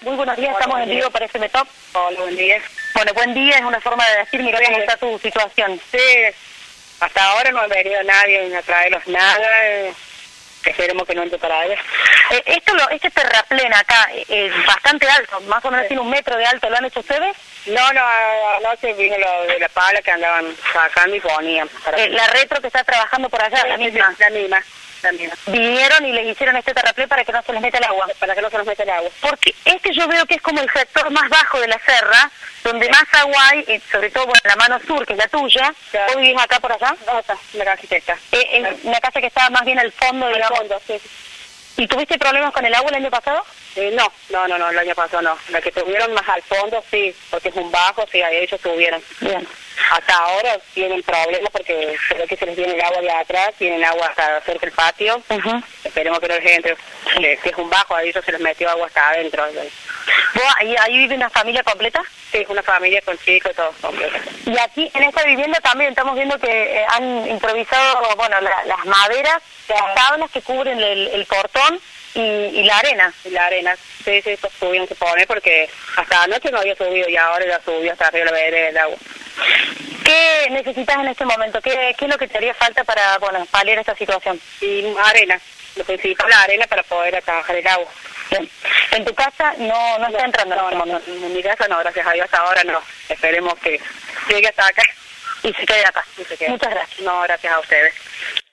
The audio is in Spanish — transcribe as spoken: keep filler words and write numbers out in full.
Muy buenos días, estamos en vivo para F M Top. Hola, buen día. Bueno, buen día es una forma de decir, mira cómo está tu situación. Sí, hasta ahora no ha venido nadie a traerlos nada. Eh, esperemos que no entre para allá. Eh, esto lo, este terraplén acá es bastante alto, más o menos sí. Tiene un metro de alto, ¿lo han hecho ustedes? No, no, anoche vino lo de la pala que andaban sacando y ponían. Para Eh, la retro que está trabajando por allá, sí, la misma. La misma. También. Vinieron y les hicieron este terraplén para que no se les meta el agua. Para que no se les meta el agua. Porque este yo veo que es como el sector más bajo de la serra, donde sí. Más agua hay, y sobre todo bueno, la mano sur, que es la tuya. Claro. ¿Vos vivís acá por allá? No, está, la casita está. Eh, es claro. Una casa que estaba más bien al fondo, digamos. Al fondo, sí. ¿Y tuviste problemas con el agua el año pasado? Eh, no, no, no, no, el año pasado no. La que tuvieron más al fondo, sí, porque es un bajo, sí, ahí ellos tuvieron. Bien. Hasta ahora tienen problemas porque creo que se les viene el agua de atrás, tienen agua hasta cerca del patio. Uh-huh. Esperemos que no les entre, que, que es un bajo, a ellos se les metió agua hasta adentro. ¿Vos ahí, ahí vive una familia completa? Sí, una familia con chicos y todo completo. Y aquí en esta vivienda también estamos viendo que eh, han improvisado, bueno, la, las maderas, las tablas que cubren el, el portón y, y la arena. Y la arena, sí, sí, pues tuvieron que poner porque hasta anoche no había subido y ahora ya subió hasta arriba la vereda del agua. ¿Qué necesitas en este momento? ¿Qué, qué es lo que te haría falta para, bueno, paliar esta situación? Y arena, lo principal la arena para poder trabajar el agua. Bien. ¿En tu casa no, no está no, entrando? No, en, este no, no, en mi casa no, gracias a Dios hasta ahora no. Esperemos que llegue hasta acá. Y se quede acá. Y se quede. Muchas gracias. No, gracias a ustedes.